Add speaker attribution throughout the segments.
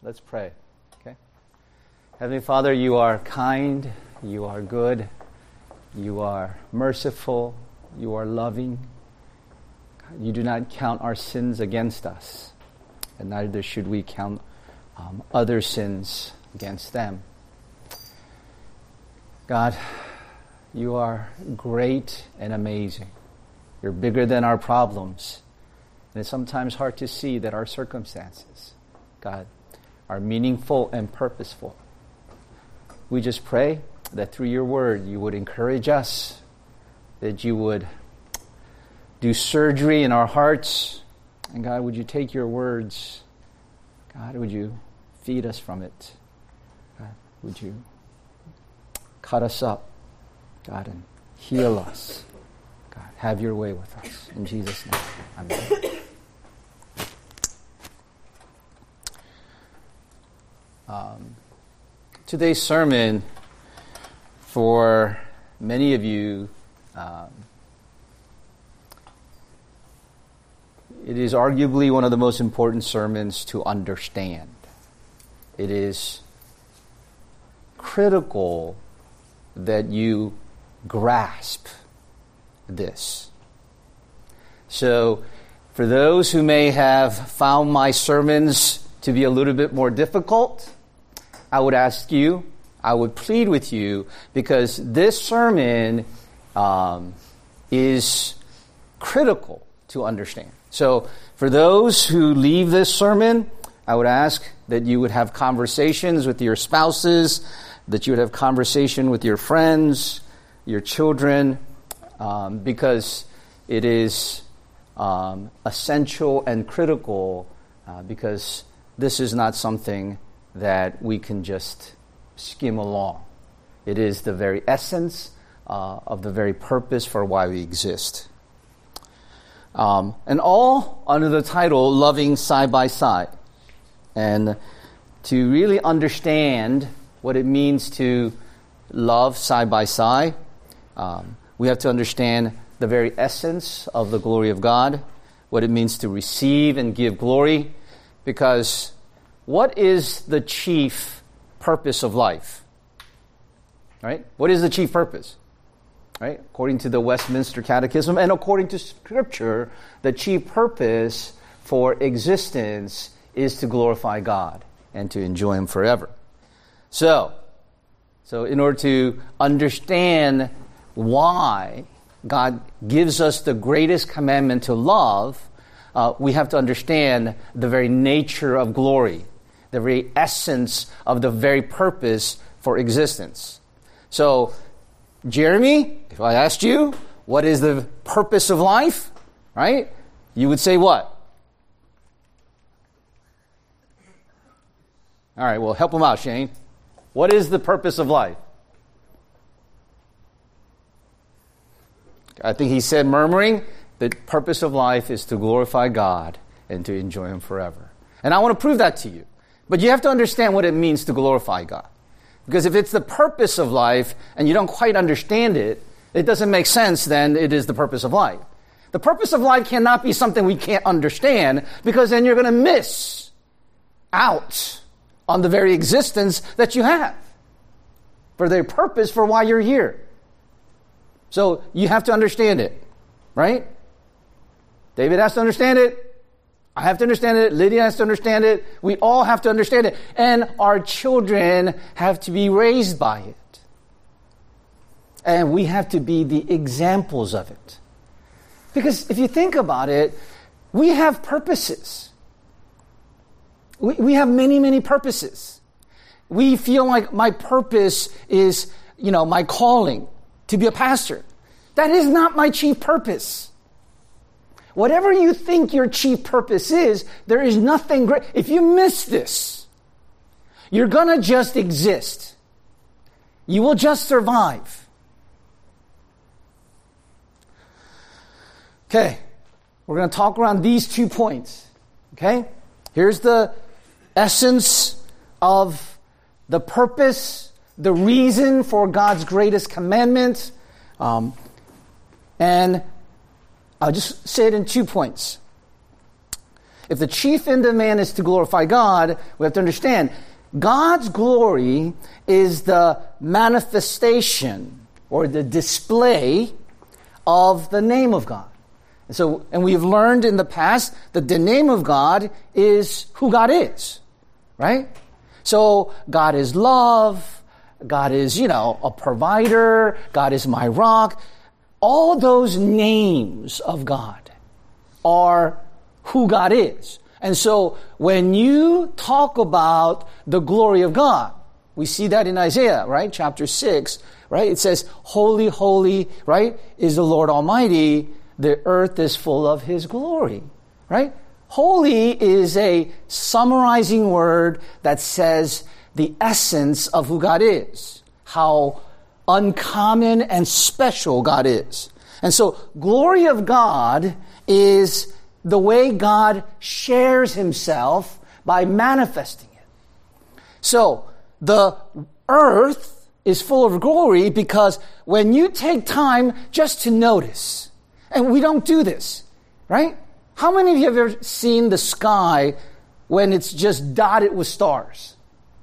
Speaker 1: Let's pray. Okay. Heavenly Father, you are kind, you are good, you are merciful, you are loving. You do not count our sins against us, and neither should we count other sins against them. God, you are great and amazing. You're bigger than our problems. And it's sometimes hard to see that our circumstances, God, are meaningful and purposeful. We just pray that through your word you would encourage us, that you would do surgery in our hearts. And God, would you take your words, God, would you feed us from it? God, would you cut us up, God, and heal us. God, have your way with us. In Jesus' name, amen. Today's sermon, for many of you, it is arguably one of the most important sermons to understand. It is critical that you grasp this. So, for those who may have found my sermons to be a little bit more difficult, I would ask you, I would plead with you, because this sermon is critical to understand. So, for those who leave this sermon, I would ask that you would have conversations with your spouses, that you would have conversation with your friends, your children, because it is essential and critical, because this is not something that we can just skim along. It is the very essence of the very purpose for why we exist. And all under the title, Loving Side by Side. And to really understand what it means to love side by side, we have to understand the very essence of the glory of God, what it means to receive and give glory, because what is the chief purpose of life? Right? What is the chief purpose? Right? According to the Westminster Catechism and according to Scripture, the chief purpose for existence is to glorify God and to enjoy Him forever. So in order to understand why God gives us the greatest commandment to love, we have to understand the very nature of glory, the very essence of the very purpose for existence. So, Jeremy, if I asked you, what is the purpose of life? Right? You would say what? All right, well, help him out, Shane. What is the purpose of life? I think he said, murmuring, the purpose of life is to glorify God and to enjoy Him forever. And I want to prove that to you. But you have to understand what it means to glorify God. Because if it's the purpose of life and you don't quite understand it, it doesn't make sense, then it is the purpose of life. The purpose of life cannot be something we can't understand, because then you're going to miss out on the very existence that you have, for their purpose for why you're here. So you have to understand it, right? David has to understand it. I have to understand it. Lydia has to understand it. We all have to understand it. And our children have to be raised by it. And we have to be the examples of it. Because if you think about it, we have purposes. We have many, many purposes. We feel like my purpose is, my calling to be a pastor. That is not my chief purpose. Whatever you think your chief purpose is, there is nothing great. If you miss this, you're going to just exist. You will just survive. Okay, we're going to talk around these 2 points. Okay, here's the essence of the purpose, the reason for God's greatest commandment, and I'll just say it in 2 points. if the chief end of man is to glorify God, we have to understand God's glory is the manifestation or the display of the name of God. And we've learned in the past that the name of God is who God is, right? So God is love, God is, a provider, God is my rock. All those names of God are who God is. And so when you talk about the glory of God, we see that in Isaiah, right? Chapter 6, right? It says, holy, holy, right, is the Lord Almighty. The earth is full of His glory, right? Holy is a summarizing word that says the essence of who God is, how uncommon and special God is. And so glory of God is the way God shares Himself by manifesting it. So the earth is full of glory because when you take time just to notice, and we don't do this, right? How many of you have ever seen the sky when it's just dotted with stars?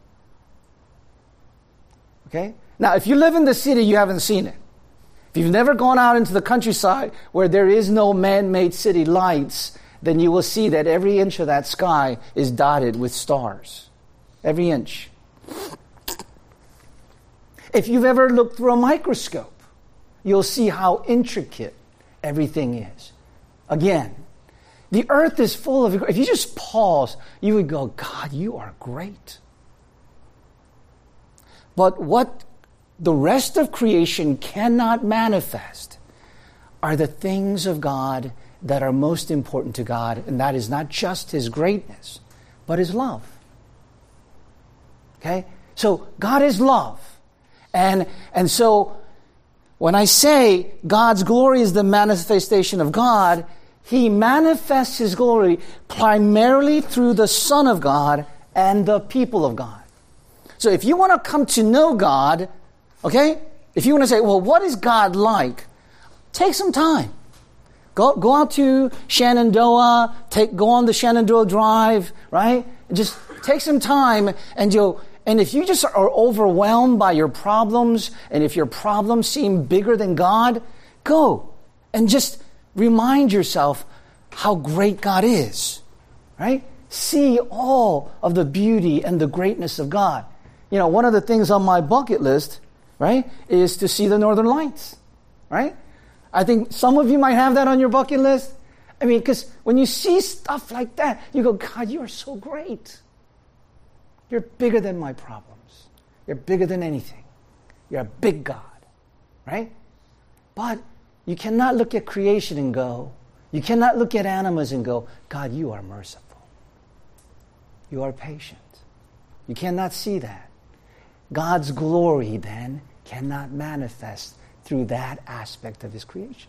Speaker 1: Okay? Now, if you live in the city, you haven't seen it. If you've never gone out into the countryside where there is no man-made city lights, then you will see that every inch of that sky is dotted with stars. Every inch. If you've ever looked through a microscope, you'll see how intricate everything is. Again, the earth is full of... If you just pause, you would go, God, you are great. But what the rest of creation cannot manifest are the things of God that are most important to God, and that is not just His greatness, but His love. Okay? So God is love. And so when I say God's glory is the manifestation of God, He manifests His glory primarily through the Son of God and the people of God. So if you want to come to know God, okay, if you want to say, well, what is God like? Take some time. Go out to Shenandoah, go on the Shenandoah Drive, right? Just take some time and if you just are overwhelmed by your problems, and if your problems seem bigger than God, go and just remind yourself how great God is, right? See all of the beauty and the greatness of God. One of the things on my bucket list, right, is to see the Northern Lights, right? I think some of you might have that on your bucket list. I mean, because when you see stuff like that, you go, God, you are so great. You're bigger than my problems. You're bigger than anything. You're a big God, right? But you cannot look at creation and go, you cannot look at animals and go, God, you are merciful. You are patient. You cannot see that. God's glory, then, cannot manifest through that aspect of His creation.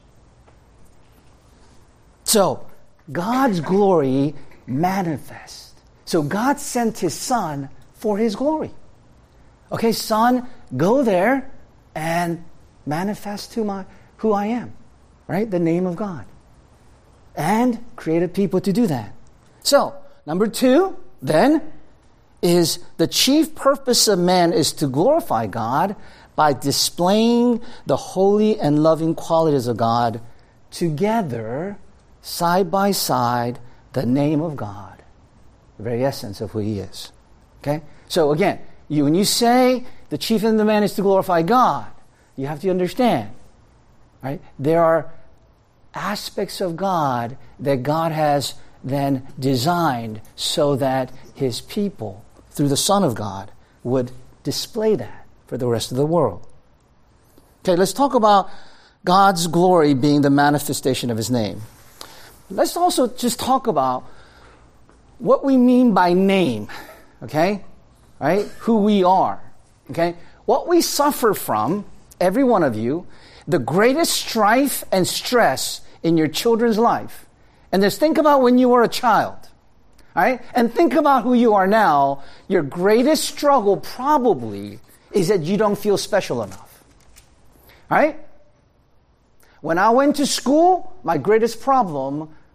Speaker 1: So, God's glory manifests. So, God sent His Son for His glory. Okay, Son, go there and manifest who I am, right? The name of God. And created people to do that. So, number 2, then, is the chief purpose of man is to glorify God by displaying the holy and loving qualities of God together, side by side, the name of God, the very essence of who He is. Okay? So again, when you say the chief end of man is to glorify God, you have to understand, right? There are aspects of God that God has then designed so that His people, through the Son of God, would display that for the rest of the world. Okay, let's talk about God's glory being the manifestation of His name. Let's also just talk about what we mean by name, okay? Right? Who we are, okay? What we suffer from, every one of you, the greatest strife and stress in your children's life. And just think about when you were a child. All right? And think about who you are now. Your greatest struggle probably is that you don't feel special enough. All right? When I went to school, my greatest problem,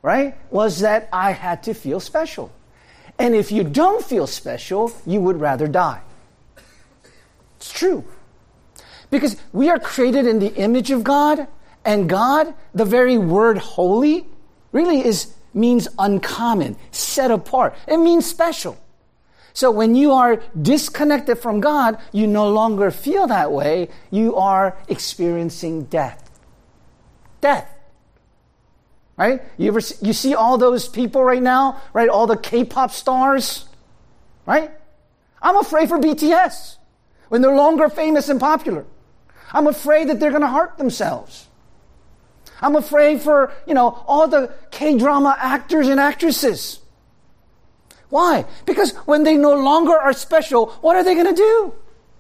Speaker 1: right, was that I had to feel special. And if you don't feel special, you would rather die. It's true. Because we are created in the image of God, and God, the very word holy, really means uncommon, set apart. It means special. So when you are disconnected from God, you no longer feel that way. You are experiencing death. Death. Right? You see all those people right now, right? All the K-pop stars, right? I'm afraid for BTS when they're no longer famous and popular. I'm afraid that they're going to hurt themselves. I'm afraid for, all the K-drama actors and actresses. Why? Because when they no longer are special, what are they going to do?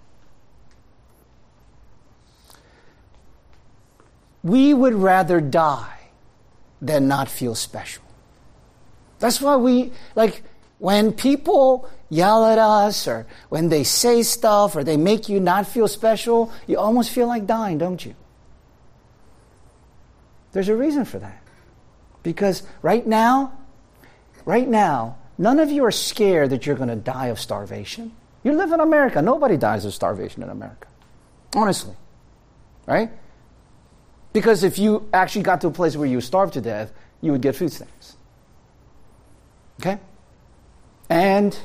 Speaker 1: We would rather die than not feel special. That's why when people yell at us or when they say stuff or they make you not feel special, you almost feel like dying, don't you? There's a reason for that. Because right now, none of you are scared that you're going to die of starvation. You live in America. Nobody dies of starvation in America. Honestly. Right? Because if you actually got to a place where you starved to death, you would get food stamps. Okay? And,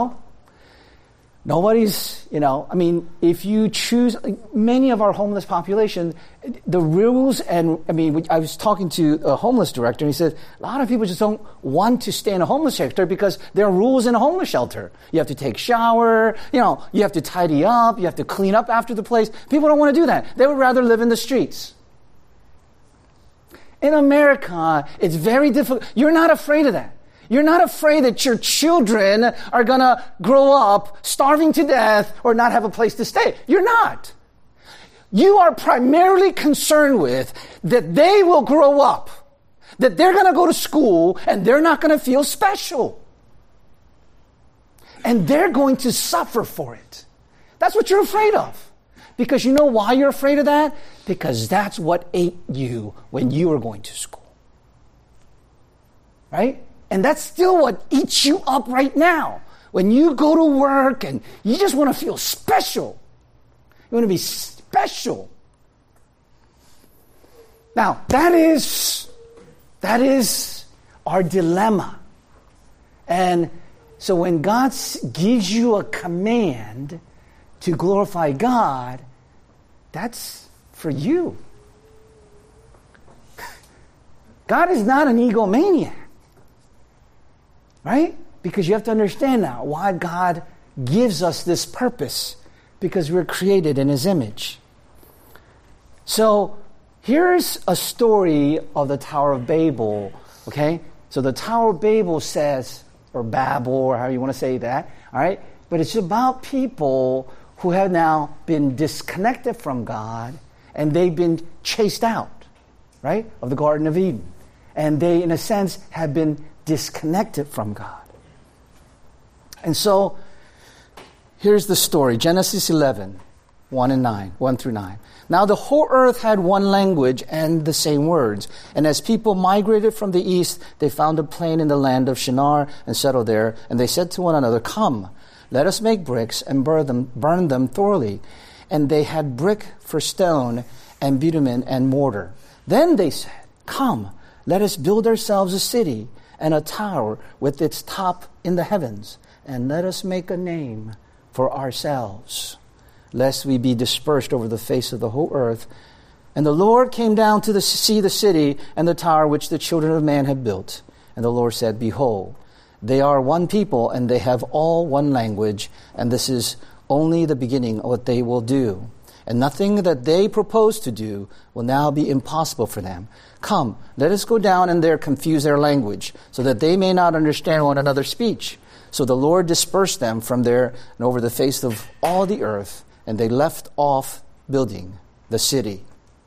Speaker 1: nobody's, if you choose, many of our homeless population, the rules I was talking to a homeless director, and he said, a lot of people just don't want to stay in a homeless shelter because there are rules in a homeless shelter. You have to take a shower, you have to tidy up, you have to clean up after the place. People don't want to do that. They would rather live in the streets. In America, it's very difficult. You're not afraid of that. You're not afraid that your children are going to grow up starving to death or not have a place to stay. You're not. You are primarily concerned with that they will grow up, that they're going to go to school and they're not going to feel special. And they're going to suffer for it. That's what you're afraid of. Because you know why you're afraid of that? Because that's what ate you when you were going to school. Right? And that's still what eats you up right now. When you go to work and you just want to feel special. You want to be special. Now, that is our dilemma. And so when God gives you a command to glorify God, that's for you. God is not an egomaniac. Right? Because you have to understand now why God gives us this purpose. Because we're created in His image. So, here's a story of the Tower of Babel. Okay? So the Tower of Babel says, or Babel, or however you want to say that. All right? But it's about people who have now been disconnected from God. And they've been chased out. Right? Of the Garden of Eden. And they, in a sense, have been disconnected from God. And so, here's the story. Genesis 11, 1 through 9. Now the whole earth had one language and the same words. And as people migrated from the east, they found a plain in the land of Shinar and settled there. And they said to one another, "Come, let us make bricks and burn them thoroughly." And they had brick for stone and bitumen and mortar. Then they said, "Come, let us build ourselves a city and a tower with its top in the heavens, and let us make a name for ourselves, lest we be dispersed over the face of the whole earth." And the Lord came down to see the city and the tower which the children of man had built. And the Lord said, "Behold, they are one people, and they have all one language, and this is only the beginning of what they will do. And nothing that they propose to do will now be impossible for them. Come, let us go down and there confuse their language, so that they may not understand one another's speech." So the Lord dispersed them from there and over the face of all the earth, and they left off building the city.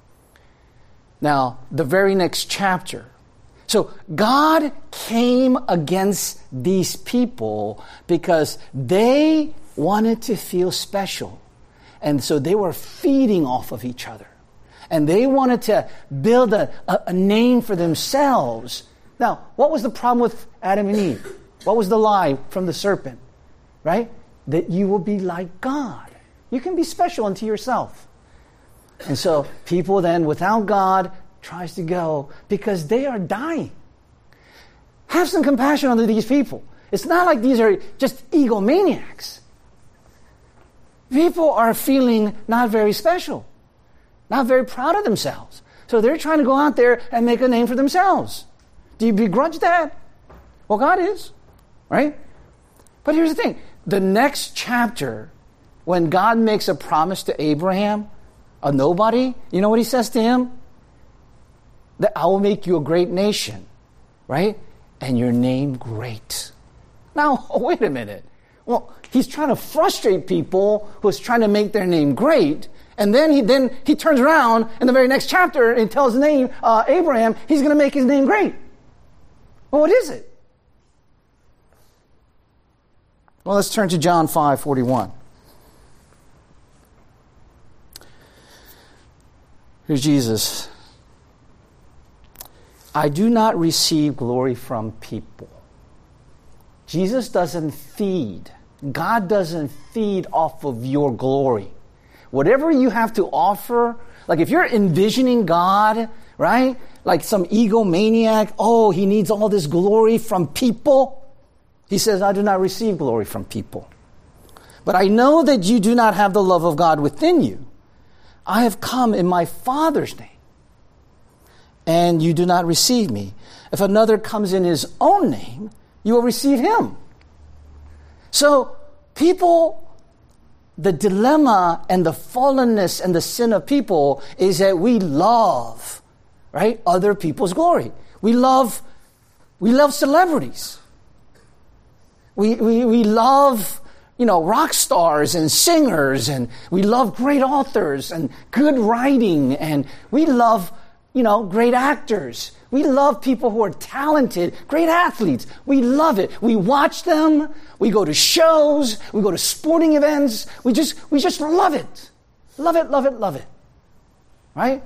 Speaker 1: Now, the very next chapter. So God came against these people because they wanted to feel special. And so they were feeding off of each other. And they wanted to build a name for themselves
Speaker 2: Now, what was the problem with Adam and Eve? What was the lie from the serpent? Right? That you will be like God. You can be special unto yourself. And so people then, without God, tries to go because they are dying. Have some compassion on these people. It's not like these are just egomaniacs. People are feeling not very special, not very proud of themselves. So they're trying to go out there and make a name for themselves. Do you begrudge that? Well, God is, right? But here's the thing. The next chapter, when God makes a promise to Abraham, a nobody, you know what he says to him? That I will make you a great nation, right? And your name great. Now, wait a minute. Well, he's trying to frustrate people who's trying to make their name great. And then he turns around in the very next chapter and tells his name, Abraham, he's going to make his name great. Well, what is it? Well, let's turn to John 5:41. Here's Jesus. I do not receive glory from people. Jesus doesn't feed. God doesn't feed off of your glory. Whatever you have to offer, like if you're envisioning God, right? Like some egomaniac, oh, he needs all this glory from people. He says, I do not receive glory from people. But I know that you do not have the love of God within you. I have come in my Father's name, and you do not receive me. If another comes in his own name, you will receive him. So people, the dilemma and the fallenness and the sin of people is that we love, right, other people's glory. We love celebrities. We love, rock stars and singers, and we love great authors and good writing, and we love, great actors. We love people who are talented, great athletes. We love it. We watch them. We go to shows. We go to sporting events. We just love it. Love it, love it, love it. Right?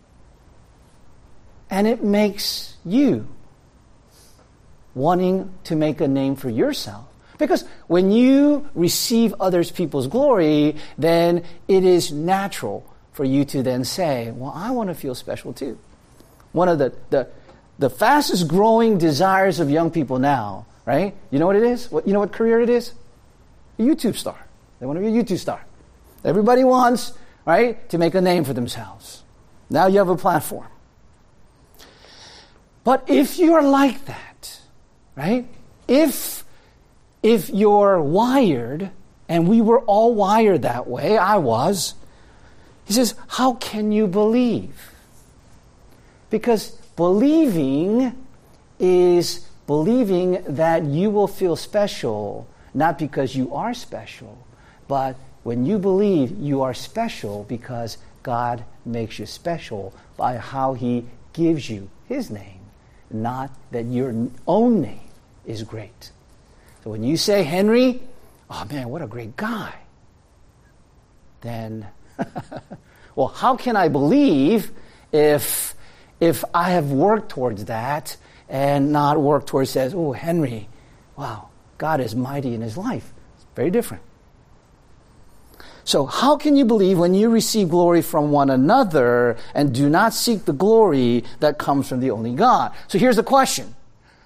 Speaker 2: And it makes you wanting to make a name for yourself. Because when you receive others people's glory, then it is natural for you to then say, well, I want to feel special too. One of the fastest growing desires of young people now, right? You know what it is? You know what career it is? A YouTube star. They want to be a YouTube star. Everybody wants, right, to make a name for themselves. Now you have a platform. But if you're like that, right? If you're wired, and we were all wired that way, I was, he says, how can you believe? Because believing is believing that you will feel special, not because you are special, but when you believe you are special because God makes you special by how he gives you his name, not that your own name is great. So when you say, Henry, oh man, what a great guy, then, well, how can I believe if I have worked towards that and not worked towards says, oh, Henry, wow, God is mighty in his life. It's very different. So how can you believe when you receive glory from one another and do not seek the glory that comes from the only God? So here's the question.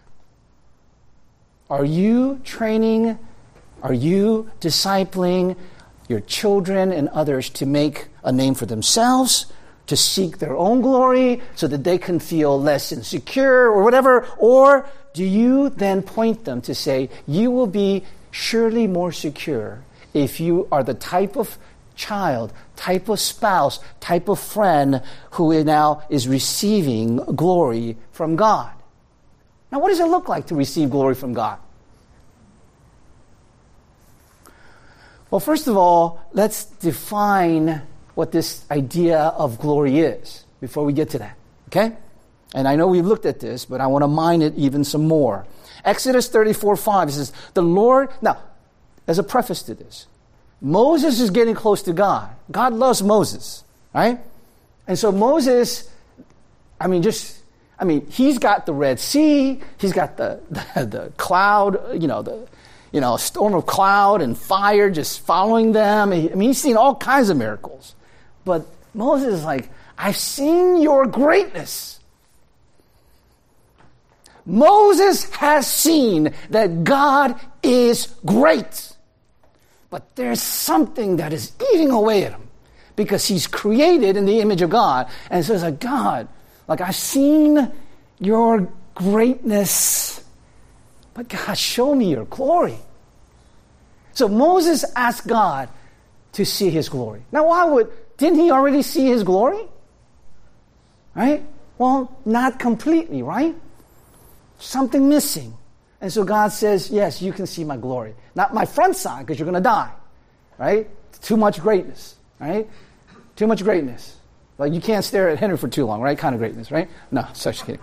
Speaker 2: Are you training, are you discipling your children and others to make a name for themselves, to seek their own glory so that they can feel less insecure or whatever? Or do you then point them to say, you will be surely more secure if you are the type of child, type of spouse, type of friend who now is receiving glory from God? Now, what does it look like to receive glory from God? Well, first of all, let's define what this idea of glory is before we get to that, okay? And I know we've looked at this, but I want to mine it even some more. Exodus 34:5 says, the Lord, now, as a preface to this, Moses is getting close to God. God loves Moses, right? And so Moses, I mean, he's got the Red Sea. He's got the cloud, a storm of cloud and fire just following them. I mean, he's seen all kinds of miracles. But Moses is like, I've seen your greatness. Moses has seen that God is great. But there's something that is eating away at him because he's created in the image of God. And so it's like, God, like I've seen your greatness, but God, show me your glory. So Moses asked God to see his glory. Now, didn't he already see his glory? Right? Well, not completely, right? Something missing. And so God says, yes, you can see my glory. Not my front side, because you're going to die. Right? Too much greatness. Right? Too much greatness. Like you can't stare at Henry for too long, right? Kind of greatness, right? No, such kidding.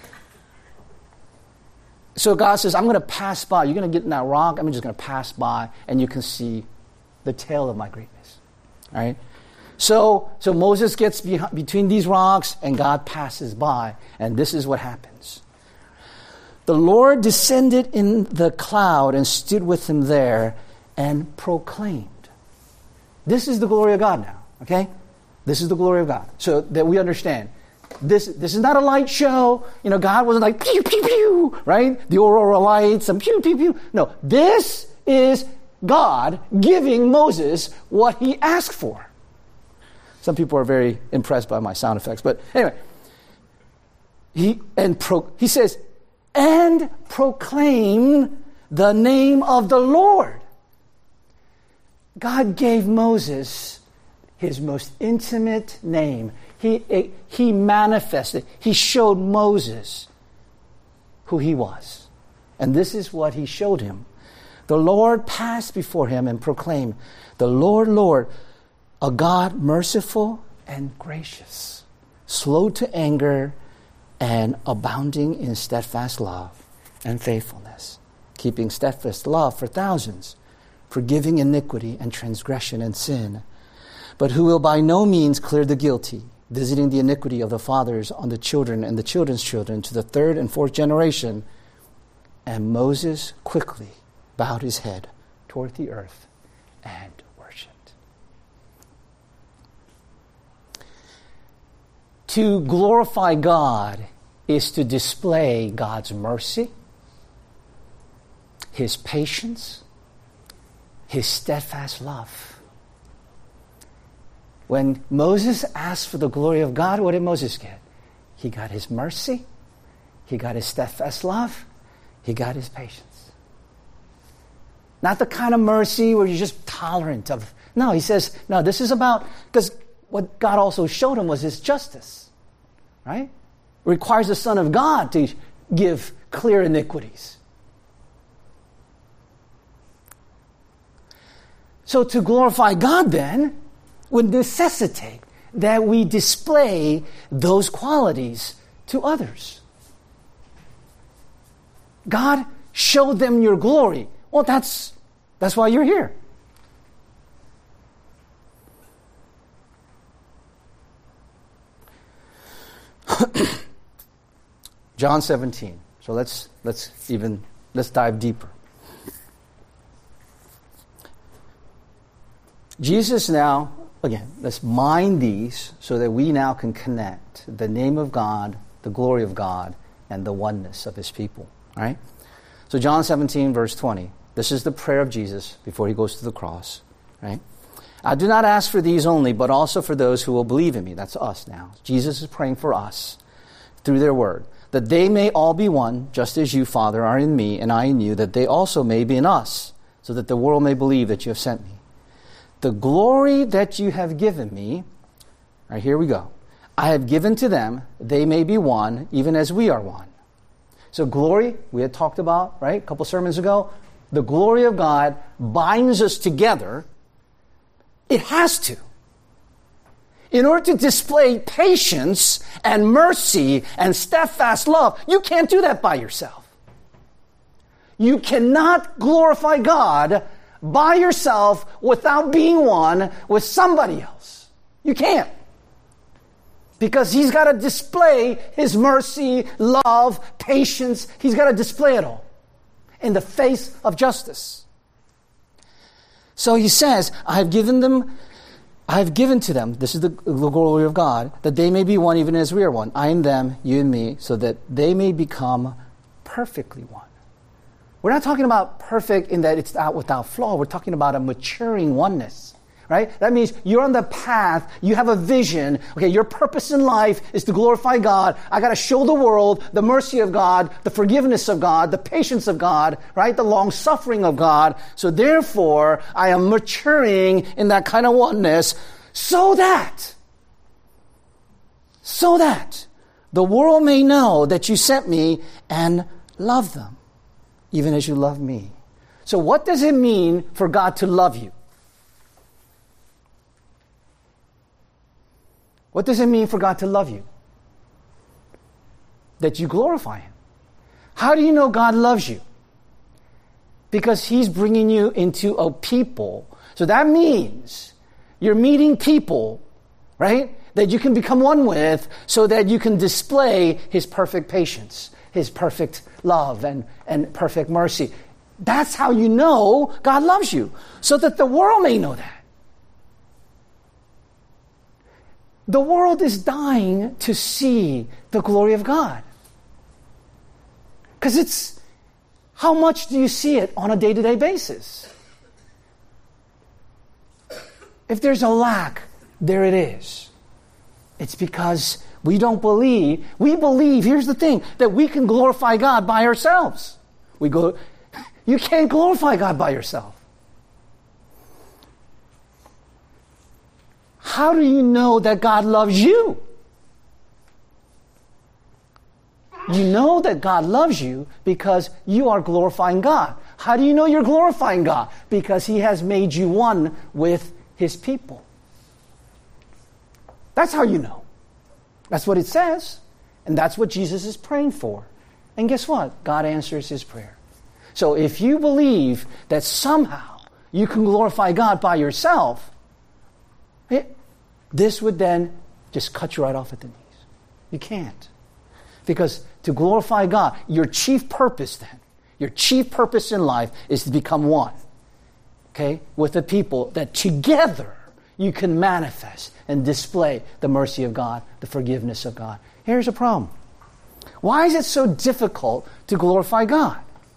Speaker 2: So God says, I'm going to pass by. You're going to get in that rock. I'm just going to pass by, and you can see the tail of my greatness. Right? So Moses gets between these rocks, and God passes by, and this is what happens. The Lord descended in the cloud and stood with him there and proclaimed. This is the glory of God now, okay? This is the glory of God. So that we understand. This is not a light show. God wasn't like, pew, pew, pew, right? The aurora lights and pew, pew, pew. No, this is God giving Moses what he asked for. Some people are very impressed by my sound effects. But anyway, he says, and proclaim the name of the Lord. God gave Moses his most intimate name. He manifested. He showed Moses who he was. And this is what he showed him. The Lord passed before him and proclaimed, the Lord, Lord, a God merciful and gracious, slow to anger, and abounding in steadfast love and faithfulness, keeping steadfast love for thousands, forgiving iniquity and transgression and sin, but who will by no means clear the guilty, visiting the iniquity of the fathers on the children and the children's children to the third and fourth generation. And Moses quickly bowed his head toward the earth and worshipped. To glorify God is to display God's mercy, his patience, his steadfast love. When Moses asked for the glory of God, what did Moses get? He got his mercy, he got his steadfast love, he got his patience. Not the kind of mercy where you're just tolerant of. No, he says, no, this is about, because what God also showed him was his justice. Right? It requires the Son of God to give clear iniquities. So to glorify God then would necessitate that we display those qualities to others. God showed them your glory. Well, that's why you're here. John 17. So let's dive deeper. Jesus now, again, let's mine these so that we now can connect the name of God, the glory of God, and the oneness of his people. All right? So John 17, verse 20. This is the prayer of Jesus before he goes to the cross. Right? I do not ask for these only, but also for those who will believe in me. That's us now. Jesus is praying for us through their word. That they may all be one, just as you, Father, are in me, and I in you, that they also may be in us, so that the world may believe that you have sent me. The glory that you have given me, right, here we go. I have given to them, they may be one, even as we are one. So glory, we had talked about, right, a couple sermons ago. The glory of God binds us together. It has to. In order to display patience and mercy and steadfast love, you can't do that by yourself. You cannot glorify God by yourself without being one with somebody else. You can't. Because he's got to display his mercy, love, patience. He's got to display it all in the face of justice. So he says, I have given to them, this is the glory of God, that they may be one even as we are one. I and them, you and me, so that they may become perfectly one. We're not talking about perfect in that it's out without flaw. We're talking about a maturing oneness, right? That means you're on the path, you have a vision. Okay, your purpose in life is to glorify God. I got to show the world the mercy of God, the forgiveness of God, the patience of God, right? The long suffering of God. So therefore, I am maturing in that kind of oneness so that the world may know that you sent me and love them, even as you love me. So what does it mean for God to love you? What does it mean for God to love you? That you glorify Him. How do you know God loves you? Because He's bringing you into a people. So that means you're meeting people, right, that you can become one with so that you can display His perfect patience, His perfect love and perfect mercy. That's how you know God loves you, so that the world may know that. The world is dying to see the glory of God. Because how much do you see it on a day-to-day basis? If there's a lack, there it is. It's because we don't believe. We believe, here's the thing, that we can glorify God by ourselves. You can't glorify God by yourself. How do you know that God loves you? You know that God loves you because you are glorifying God. How do you know you're glorifying God? Because He has made you one with His people. That's how you know. That's what it says. And that's what Jesus is praying for. And guess what? God answers His prayer. So if you believe that somehow you can glorify God by yourself, this would then just cut you right off at the knees. You can't. Because to glorify God, your chief purpose in life is to become one, okay, with the people that together you can manifest and display the mercy of God, the forgiveness of God. Here's a problem. Why is it so difficult to glorify God?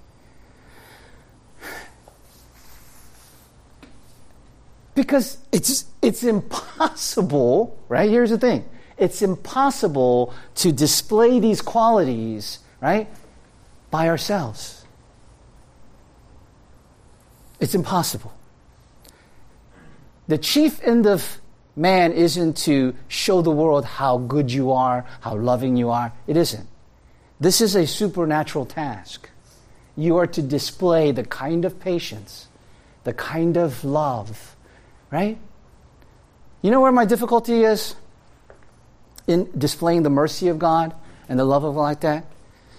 Speaker 2: Because it's impossible, right? Here's the thing. It's impossible to display these qualities, right, by ourselves. It's impossible. The chief end of man isn't to show the world how good you are, how loving you are. It isn't. This is a supernatural task. You are to display the kind of patience, the kind of love, right? You know where my difficulty is in displaying the mercy of God and the love of God like that?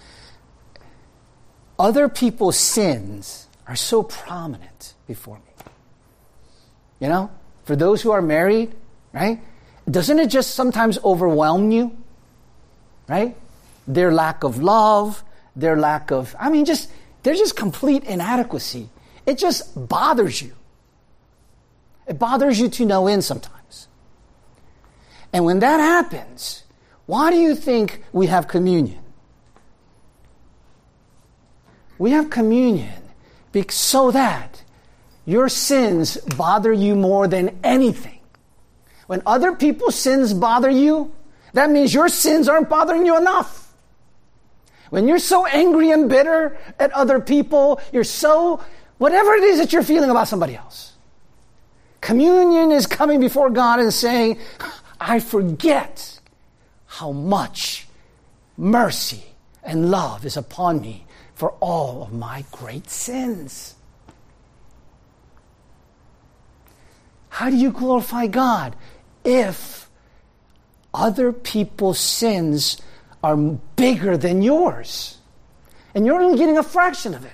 Speaker 2: Other people's sins are so prominent before me. You know, for those who are married, right? Doesn't it just sometimes overwhelm you? Right? Their lack of love, their just complete inadequacy. It just bothers you. It bothers you to no end sometimes. And when that happens, why do you think we have communion? We have communion so that your sins bother you more than anything. When other people's sins bother you, that means your sins aren't bothering you enough. When you're so angry and bitter at other people, whatever it is that you're feeling about somebody else. Communion is coming before God and saying, I forget how much mercy and love is upon me for all of my great sins. How do you glorify God if other people's sins are bigger than yours and you're only getting a fraction of it?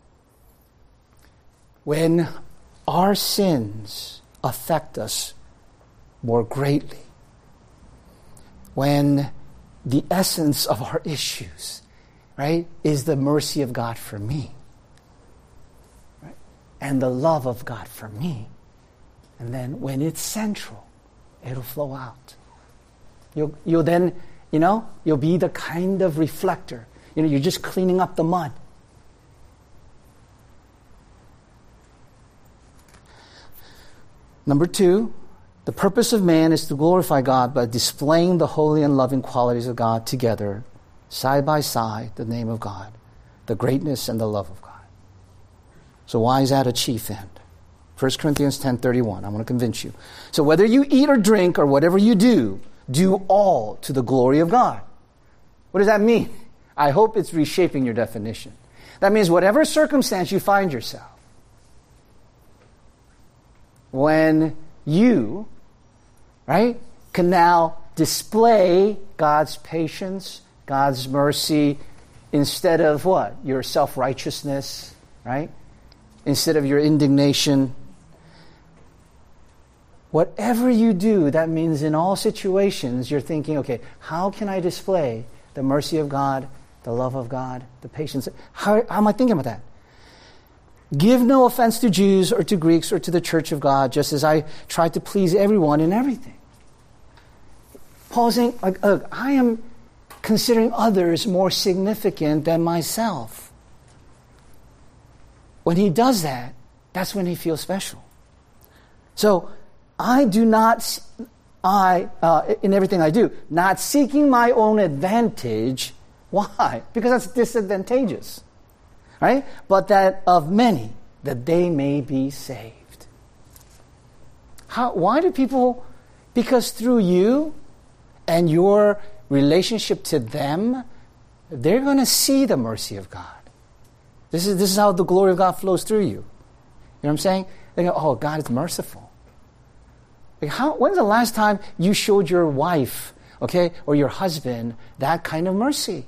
Speaker 2: When our sins affect us more greatly when the essence of our issues, right, is the mercy of God for me, right, and the love of God for me. And then when it's central, it'll flow out. You'll then, you'll be the kind of reflector. You're just cleaning up the mud. Number 2, the purpose of man is to glorify God by displaying the holy and loving qualities of God together, side by side, the name of God, the greatness and the love of God. So why is that a chief end? 1 Corinthians 10:31, I want to convince you. So whether you eat or drink or whatever you do all to the glory of God. What does that mean? I hope it's reshaping your definition. That means whatever circumstance you find yourself, when you, right, can now display God's patience, God's mercy, instead of what? Your self-righteousness, right? Instead of your indignation. Whatever you do, that means in all situations, you're thinking, okay, how can I display the mercy of God, the love of God, the patience? How am I thinking about that? Give no offense to Jews or to Greeks or to the church of God, just as I try to please everyone in everything. Paul's saying, I am considering others more significant than myself. When he does that, that's when he feels special. So, I do not, in everything I do, not seeking my own advantage. Why? Because that's disadvantageous. Right? But that of many, that they may be saved. Why do people? Because through you and your relationship to them, they're going to see the mercy of God. This is how the glory of God flows through you. You know what I'm saying? They go, oh, God is merciful. Like when's the last time you showed your wife, okay, or your husband that kind of mercy?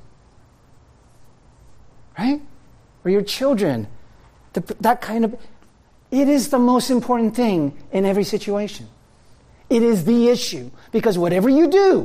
Speaker 2: Right? Or your children, that kind of... It is the most important thing in every situation. It is the issue. Because whatever you do,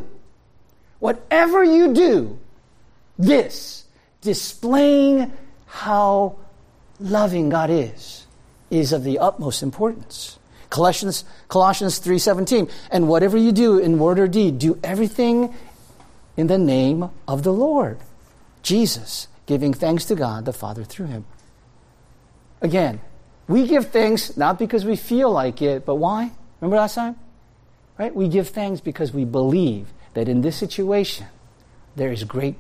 Speaker 2: this, displaying how loving God is of the utmost importance. Colossians 3:17, and whatever you do in word or deed, do everything in the name of the Lord Jesus, giving thanks to God the Father through him. Again, we give thanks not because we feel like it, but why? Remember last time? Right? We give thanks because we believe that in this situation there is great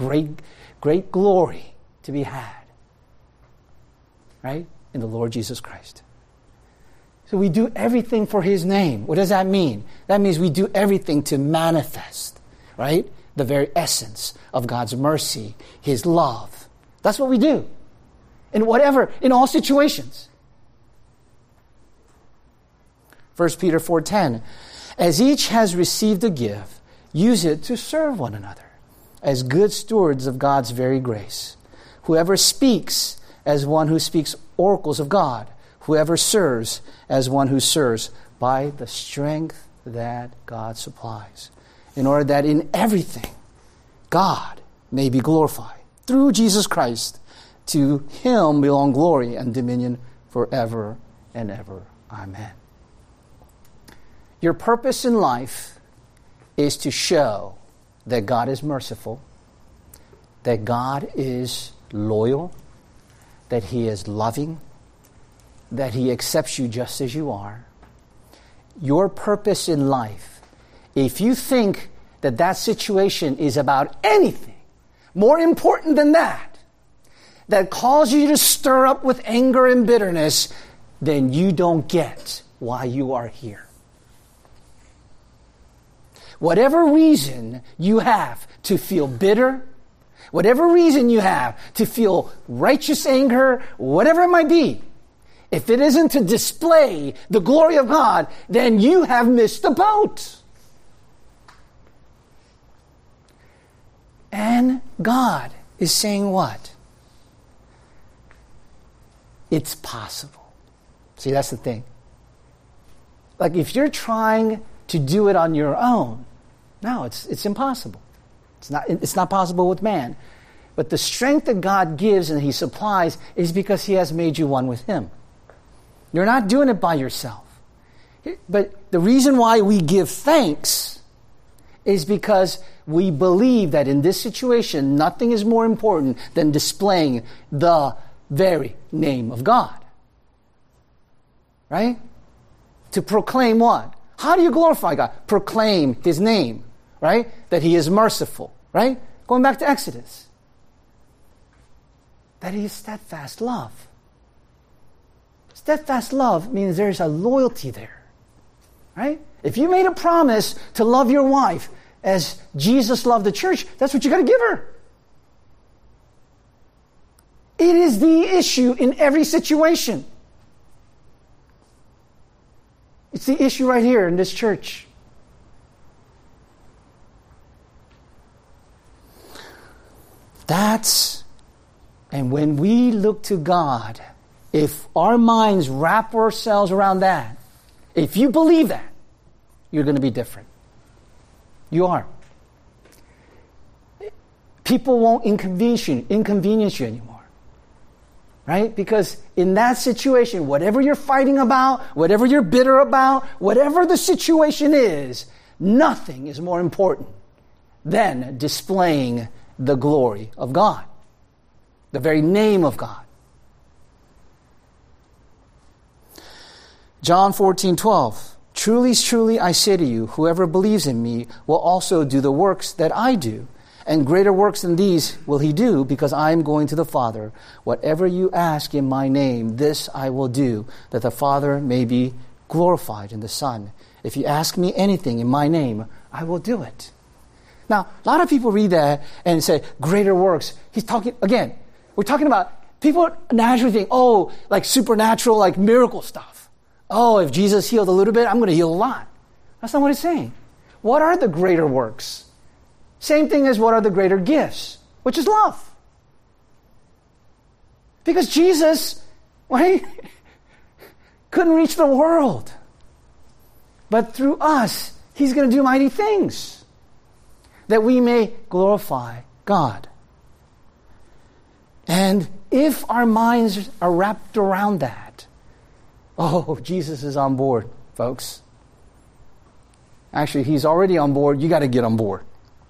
Speaker 2: glory to be had. Right? In the Lord Jesus Christ. So we do everything for his name. What does that mean? That means we do everything to manifest, right, the very essence of God's mercy, his love. That's what we do. In all situations. 1 Peter 4:10, as each has received a gift, use it to serve one another as good stewards of God's very grace. Whoever speaks as one who speaks oracles of God, whoever serves as one who serves by the strength that God supplies, in order that in everything God may be glorified through Jesus Christ. To him belong glory and dominion forever and ever. Amen. Your purpose in life is to show that God is merciful, that God is loyal, that he is loving, that he accepts you just as you are. Your purpose in life, if you think that situation is about anything more important than that causes you to stir up with anger and bitterness, then you don't get why you are here. Whatever reason you have to feel bitter, whatever reason you have to feel righteous anger, whatever it might be, if it isn't to display the glory of God, then you have missed the boat. And God is saying what? It's possible. See, that's the thing. Like if you're trying to do it on your own. No, it's impossible. It's not possible with man. But the strength that God gives and He supplies is because He has made you one with Him. You're not doing it by yourself. But the reason why we give thanks is because we believe that in this situation, nothing is more important than displaying the very name of God. Right? To proclaim what? How do you glorify God? Proclaim His name. Right? That He is merciful. Right? Going back to Exodus. That He is steadfast love. Steadfast love means there's a loyalty there. Right? If you made a promise to love your wife as Jesus loved the church, that's what you got to give her. It is the issue in every situation. It's the issue right here in this church. And when we look to God, if our minds wrap ourselves around that, if you believe that, you're going to be different. You are. People won't inconvenience you anymore. Right? Because in that situation, whatever you're fighting about, whatever you're bitter about, whatever the situation is, nothing is more important than displaying the glory of God. The very name of God. John 14:12. Truly, truly, I say to you, whoever believes in me will also do the works that I do. And greater works than these will he do, because I am going to the Father. Whatever you ask in my name, this I will do, that the Father may be glorified in the Son. If you ask me anything in my name, I will do it. Now, a lot of people read that and say, greater works. He's talking, again, we're talking about, people naturally think, oh, like supernatural, like miracle stuff. Oh, if Jesus healed a little bit, I'm going to heal a lot. That's not what he's saying. What are the greater works? Same thing as what are the greater gifts, which is love. Because Jesus, right, couldn't reach the world. But through us, he's going to do mighty things that we may glorify God. And if our minds are wrapped around that, oh, Jesus is on board, folks. Actually, he's already on board. You got to get on board.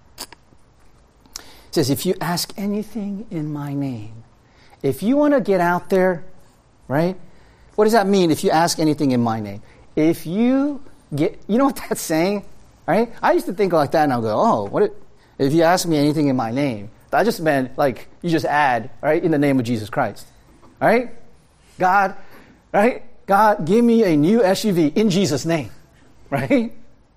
Speaker 2: It says, if you ask anything in my name, if you want to get out there, right? What does that mean if you ask anything in my name? If you get, you know what that's saying, right? I used to think like that and I'll go, if you ask me anything in my name, that just meant like you just add, right, in the name of Jesus Christ, right? God, right? God, give me a new SUV in Jesus' name, right?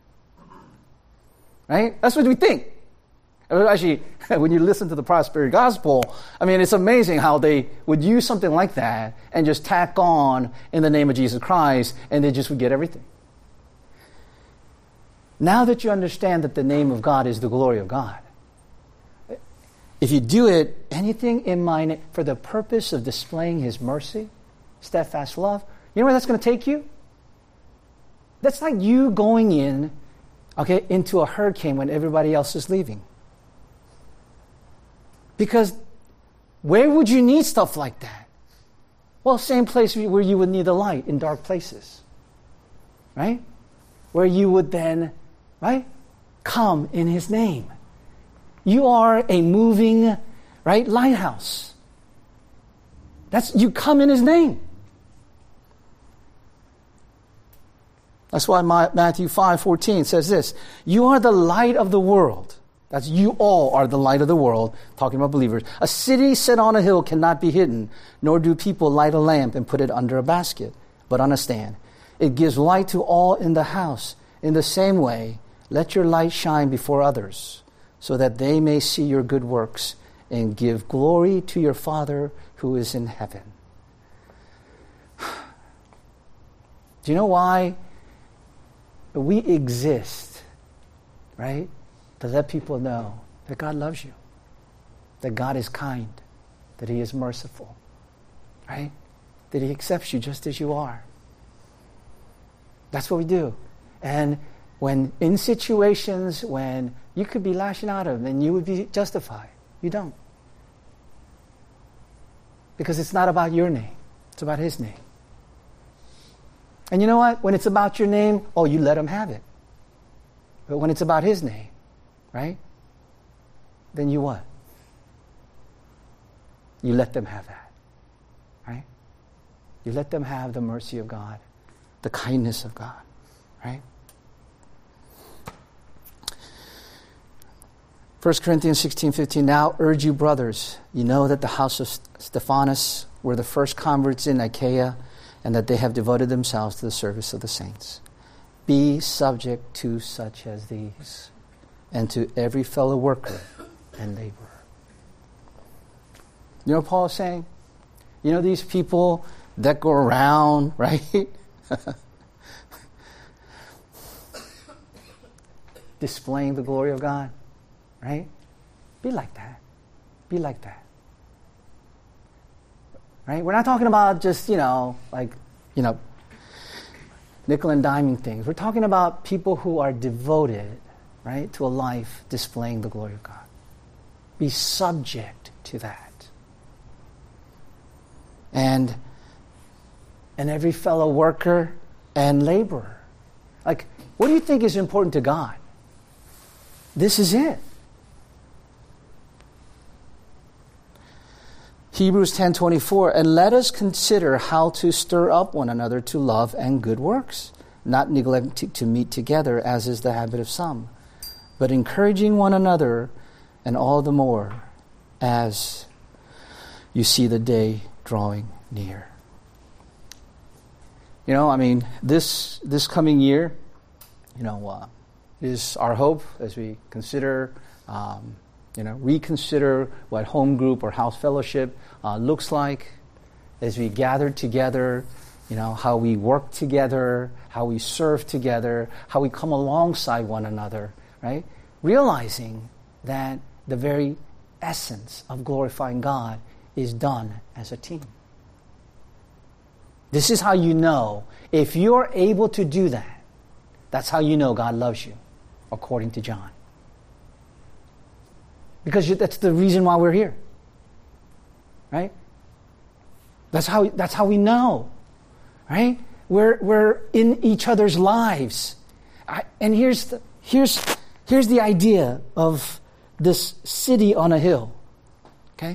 Speaker 2: Right? That's what we think. Actually, when you listen to the prosperity gospel, I mean, it's amazing how they would use something like that and just tack on in the name of Jesus Christ, and they just would get everything. Now that you understand that the name of God is the glory of God, if you do it, anything in my name, for the purpose of displaying his mercy, steadfast love, you know where that's going to take you? That's like you going in, okay, into a hurricane when everybody else is leaving. Because where would you need stuff like that? Well, same place where you would need the light, in dark places. Right? Where you would then, right, come in his name. You are a moving, right, lighthouse. You come in his name. That's why Matthew 5:14 says this. You are the light of the world. That's you all are the light of the world, talking about believers. A city set on a hill cannot be hidden, nor do people light a lamp and put it under a basket, but on a stand. It gives light to all in the house. In the same way, let your light shine before others, so that they may see your good works and give glory to your Father who is in heaven. Do you know why we exist, right? To let people know that God loves you, that God is kind, that he is merciful, right? That he accepts you just as you are. That's what we do. And when in situations when you could be lashing out at him and you would be justified. You don't. Because it's not about your name. It's about his name. And you know what? When it's about your name, you let him have it. But when it's about his name, right? Then you what? You let them have that. Right? You let them have the mercy of God, the kindness of God. Right? 1 Corinthians 16:15, now urge you, brothers, you know that the house of Stephanas were the first converts in Achaia, and that they have devoted themselves to the service of the saints. Be subject to such as these, and to every fellow worker and laborer. You know what Paul is saying? You know these people that go around, right? Displaying the glory of God. Right? Be like that. Be like that. Right? We're not talking about just, nickel and diming things. We're talking about people who are devoted, right, to a life displaying the glory of God. Be subject to that. And every fellow worker and laborer. Like, what do you think is important to God? This is it. Hebrews 10:24, and let us consider how to stir up one another to love and good works, not neglecting to meet together, as is the habit of some, but encouraging one another, and all the more as you see the day drawing near. This coming year, is our hope as we consider reconsider what home group or house fellowship looks like as we gather together, how we work together, how we serve together, how we come alongside one another, right? Realizing that the very essence of glorifying God is done as a team. This is how you know, if you're able to do that, that's how you know God loves you, according to John. Because that's the reason why we're here. Right? That's how we know. Right? We're in each other's lives. And here's the idea of this city on a hill. Okay?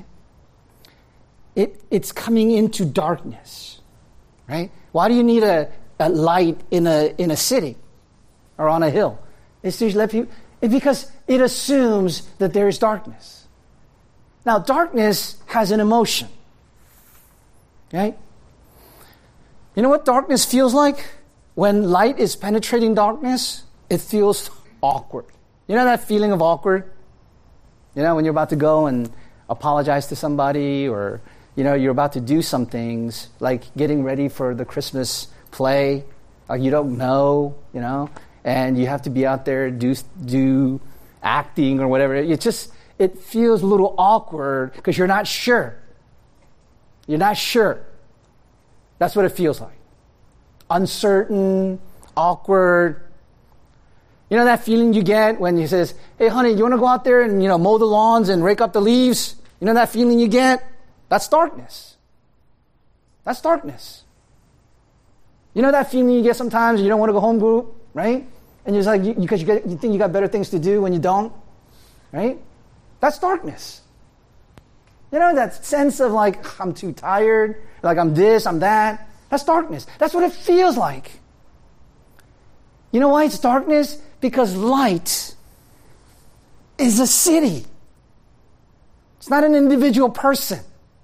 Speaker 2: It's coming into darkness. Right? Why do you need a light in a city or on a hill? It's to let people. Because it assumes that there is darkness. Now, darkness has an emotion. Right? You know what darkness feels like? When light is penetrating darkness, it feels awkward. You know that feeling of awkward? When you're about to go and apologize to somebody, or, you're about to do some things, like getting ready for the Christmas play, or you don't know, and you have to be out there do acting or whatever. It feels a little awkward because you're not sure. You're not sure. That's what it feels like. Uncertain, awkward. You know that feeling you get when he says, hey honey, you want to go out there and mow the lawns and rake up the leaves? You know that feeling you get? That's darkness. That's darkness. You know that feeling you get sometimes you don't want to go home group, right? And you're just like, because you think you got better things to do when you don't, right? That's darkness. That sense of like, I'm too tired, like I'm this, I'm that. That's darkness. That's what it feels like. You know why it's darkness? Because light is a city. It's not an individual person.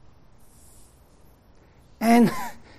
Speaker 2: And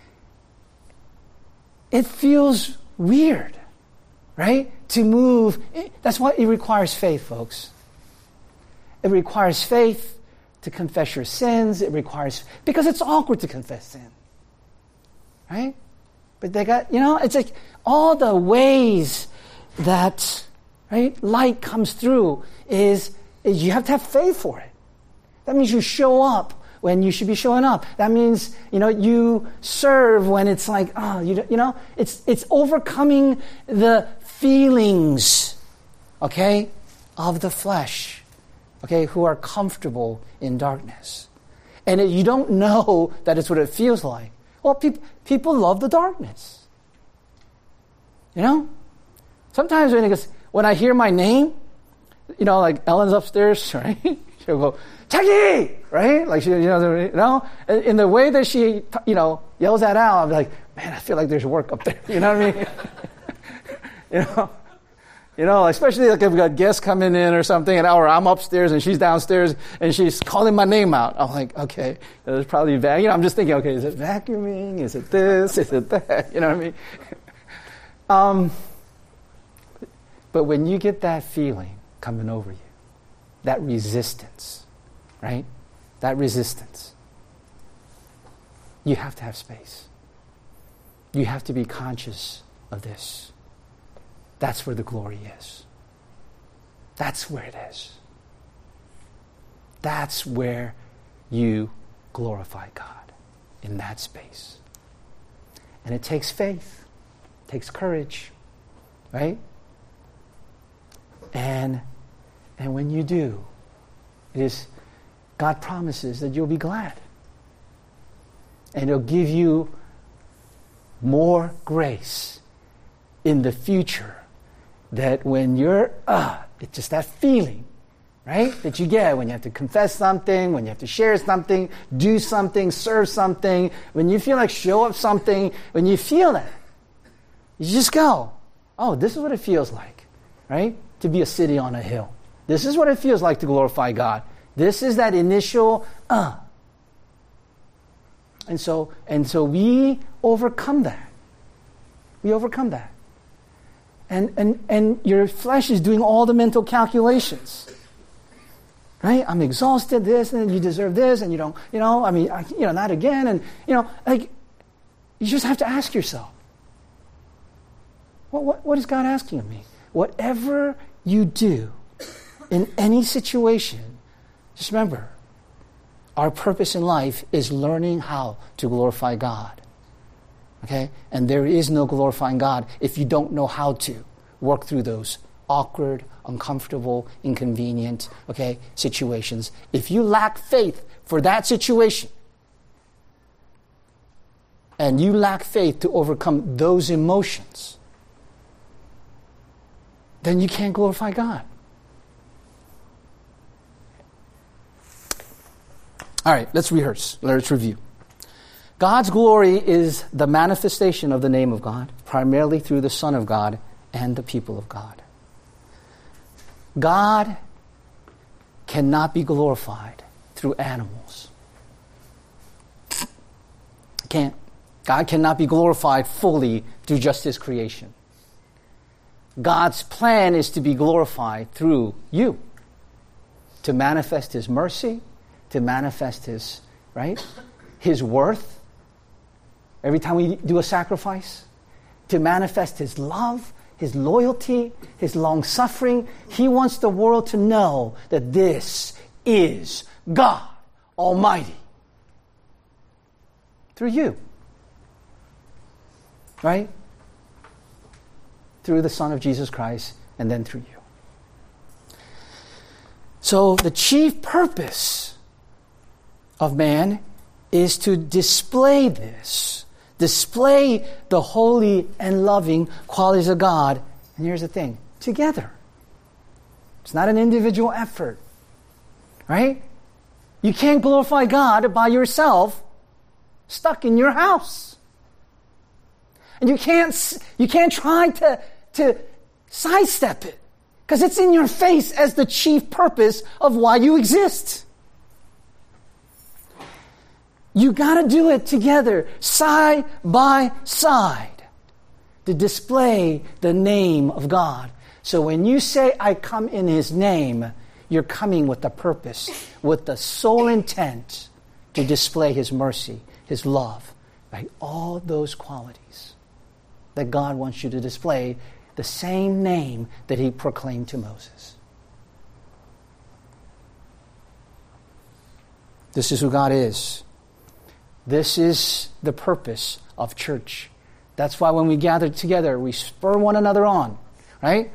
Speaker 2: it feels weird. Right? To move. That's why it requires faith, folks. It requires faith to confess your sins. Because it's awkward to confess sin. Right? But they got, it's like all the ways that, right, light comes through is you have to have faith for it. That means you show up when you should be showing up. That means, you serve when it's like, it's overcoming the feelings, okay, of the flesh, okay, who are comfortable in darkness. And you don't know that it's what it feels like. Well, people love the darkness. You know? Sometimes when I hear my name, you know, like Ellen's upstairs, right? She'll go, Jackie! Right? Like, in the way that she, yells that out, I'm like, man, I feel like there's work up there. You know what I mean? Especially like if we got guests coming in or something, or I'm upstairs and she's downstairs and she's calling my name out. I'm like, okay, there's probably I'm just thinking, okay, is it vacuuming? Is it this? Is it that? You know what I mean? But when you get that feeling coming over you, that resistance, right? That resistance, you have to have space. You have to be conscious of this. That's where the glory is. That's where it is. That's where you glorify God, in that space. And it takes faith. It takes courage, right? And when you do, God promises that you'll be glad. And He'll give you more grace in the future, that when you're, it's just that feeling, right? That you get when you have to confess something, when you have to share something, do something, serve something, when you feel like show up something, when you feel that, you just go, oh, this is what it feels like, right? To be a city on a hill. This is what it feels like to glorify God. This is that initial, And so we overcome that. We overcome that. And your flesh is doing all the mental calculations. Right? I'm exhausted, this, and you deserve this, and you don't, not again. And, you just have to ask yourself, what is God asking of me? Whatever you do in any situation, just remember, our purpose in life is learning how to glorify God. Okay? And there is no glorifying God if you don't know how to work through those awkward, uncomfortable, inconvenient, situations. If you lack faith for that situation, and you lack faith to overcome those emotions, then you can't glorify God. All right, let's rehearse. Let's review. God's glory is the manifestation of the name of God, primarily through the Son of God and the people of God. God cannot be glorified through animals. Can't. God cannot be glorified fully through just His creation. God's plan is to be glorified through you, to manifest His mercy, to manifest His, His worth. Every time we do a sacrifice, to manifest His love, His loyalty, His long-suffering. He wants the world to know that this is God Almighty. Through you. Right? Through the Son of Jesus Christ, and then through you. So the chief purpose of man is to display this. Display the holy and loving qualities of God. And here's the thing, together. It's not an individual effort. Right? You can't glorify God by yourself, stuck in your house. And you can't try to sidestep it, because it's in your face as the chief purpose of why you exist. You got to do it together, side by side, to display the name of God. So when you say, I come in His name, you're coming with the purpose, with the sole intent to display His mercy, His love, all those qualities that God wants you to display, the same name that He proclaimed to Moses. This is who God is. This is the purpose of church. That's why when we gather together, we spur one another on. right?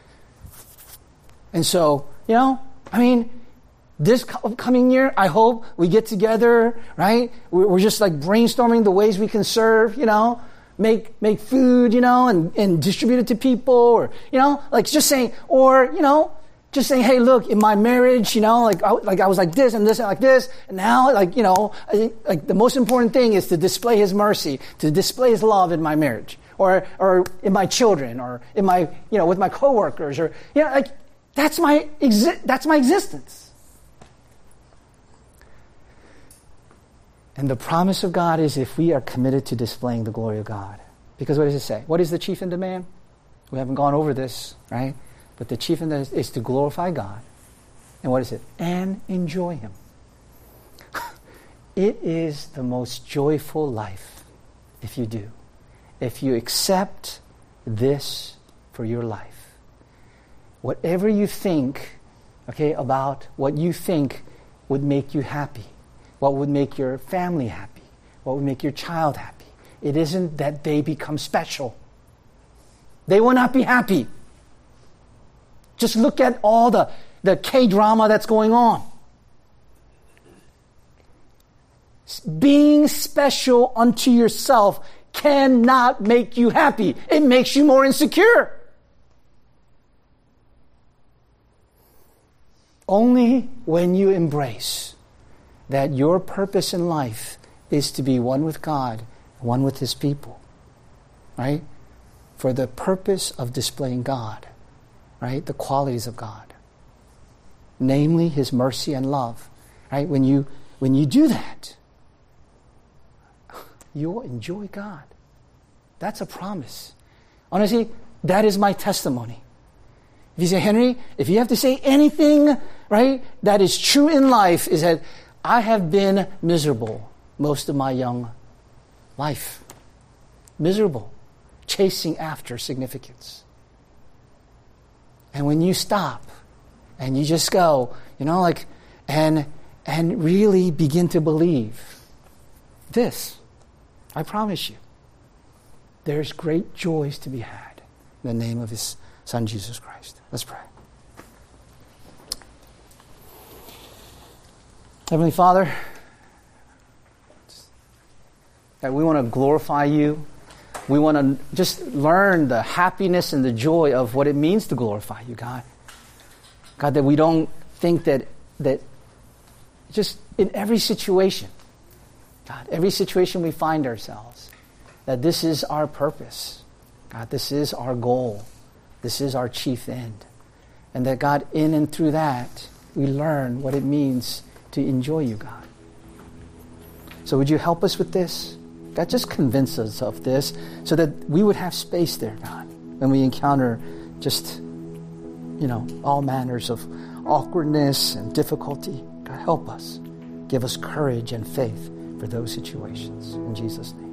Speaker 2: And so, this coming year, I hope we get together, right? We're just like brainstorming the ways we can serve, make food, and distribute it to people, or, just saying, hey, look, in my marriage, I was like this and this and like this, and now, the most important thing is to display His mercy, to display His love in my marriage, or in my children, or in my, with my coworkers, or, that's my existence. And the promise of God is if we are committed to displaying the glory of God. Because what does it say? What is the chief in demand? We haven't gone over this, right? But the chief in demand is to glorify God. And what is it? And enjoy Him. It is the most joyful life if you do. If you accept this for your life. Whatever you think, about what you think would make you happy. What would make your family happy? What would make your child happy? It isn't that they become special. They will not be happy. Just look at all the K-drama that's going on. Being special unto yourself cannot make you happy. It makes you more insecure. Only when you embrace that your purpose in life is to be one with God, one with His people, right? For the purpose of displaying God, right? The qualities of God, namely His mercy and love, right? When you do that, you'll enjoy God. That's a promise. Honestly, that is my testimony. If you say, Henry, if you have to say anything, right, that is true in life, is that I have been miserable most of my young life. Miserable. Chasing after significance. And when you stop and you just go, and really begin to believe this, I promise you, there's great joys to be had in the name of His Son, Jesus Christ. Let's pray. Heavenly Father, that we want to glorify You. We want to just learn the happiness and the joy of what it means to glorify You, God. God, that we don't think that just in every situation, God, every situation we find ourselves, that this is our purpose. God, this is our goal. This is our chief end. And that, God, in and through that, we learn what it means to enjoy You, God. So would You help us with this? God, just convince us of this so that we would have space there, God, when we encounter just, all manners of awkwardness and difficulty. God, help us. Give us courage and faith for those situations. In Jesus' name.